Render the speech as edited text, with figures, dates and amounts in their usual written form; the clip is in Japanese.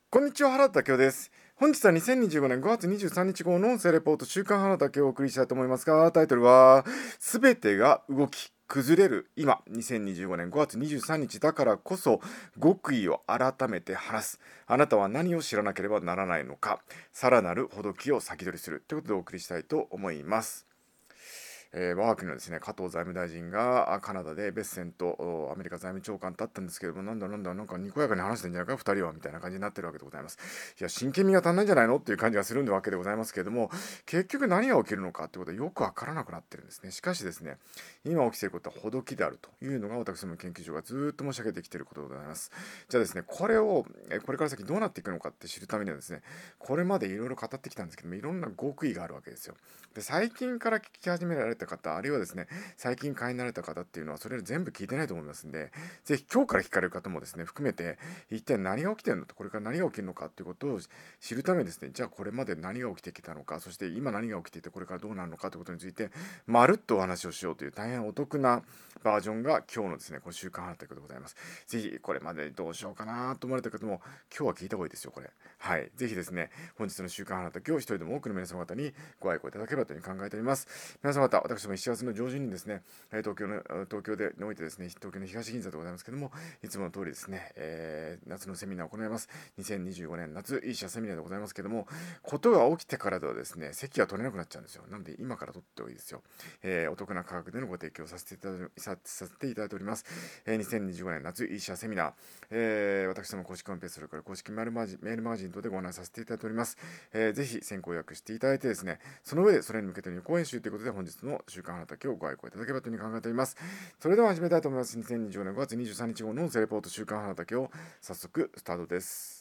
こんにちは、原田明夫です。本日は2025年5月23日号の音声レポート週刊原田明夫をお送りしたいと思いますが、タイトルは、すべてが動き、崩れる今、2025年5月23日だからこそ、極意を改めて話す。あなたは何を知らなければならないのか、さらなるほどきを先取りする。ということでお送りしたいと思います。我が国のですね、加藤財務大臣がカナダでベッセンとアメリカ財務長官と会ったんですけれども、なんかにこやかに話してんじゃないか、二人は、みたいな感じになってるわけでございます。いや、真剣味が足んないんじゃないのっていう感じがするわけでございますけれども、結局何が起きるのかってことはよくわからなくなってるんですね。しかしですね、今起きていることはほどきであるというのが私ども研究所がずっと申し上げてきていることでございます。じゃあですね、これを、これから先どうなっていくのかって知るためにはですね、これまでいろいろ語ってきたんですけども、いろんな極意があるわけですよ。で、最近から聞き始められた方、あるいはですね、最近会員になられた方っていうのは、それ全部聞いてないと思いますんで、ぜひ今日から聞かれる方もですね、含めて、一体何が起きてるのと、これから何が起きるのかっていうことを知るためにですね、じゃあこれまで何が起きてきたのか、そして今何が起きていて、これからどうなるのかということについて、まるっとお話をしようという大変お得なバージョンが今日のですね、この週刊ハンということでございます。ぜひこれまでどうしようかなと思われた方も、今日は聞いた方がいいですよ、これ。はい。ぜひですね、本日の週刊花竹を一人でも多くの皆様方にご愛顧いただければというふうに考えております。皆様方、私ども7月の上旬にですね、東京でにおいてですね、東京の東銀座でございますけども、いつもの通りですね、夏のセミナーを行います。2025年夏いい社セミナーでございますけども、ことが起きてからではですね、席が取れなくなっちゃうんですよ。なので今から取っておいいですよ。お得な価格でのご提供させていただいております。2025年夏いい社セミナー、私ども公式ホームページ、それから公式メールマガジン等でご案内させていただいております。ぜひ先行予約していただいてですね、その上でそれに向けての予行演習ということで本日の週刊花竹をご愛顧いただければというふうに考えております。それでは始めたいと思います。2024年5月23日号の音声レポート週刊花竹を早速スタートです。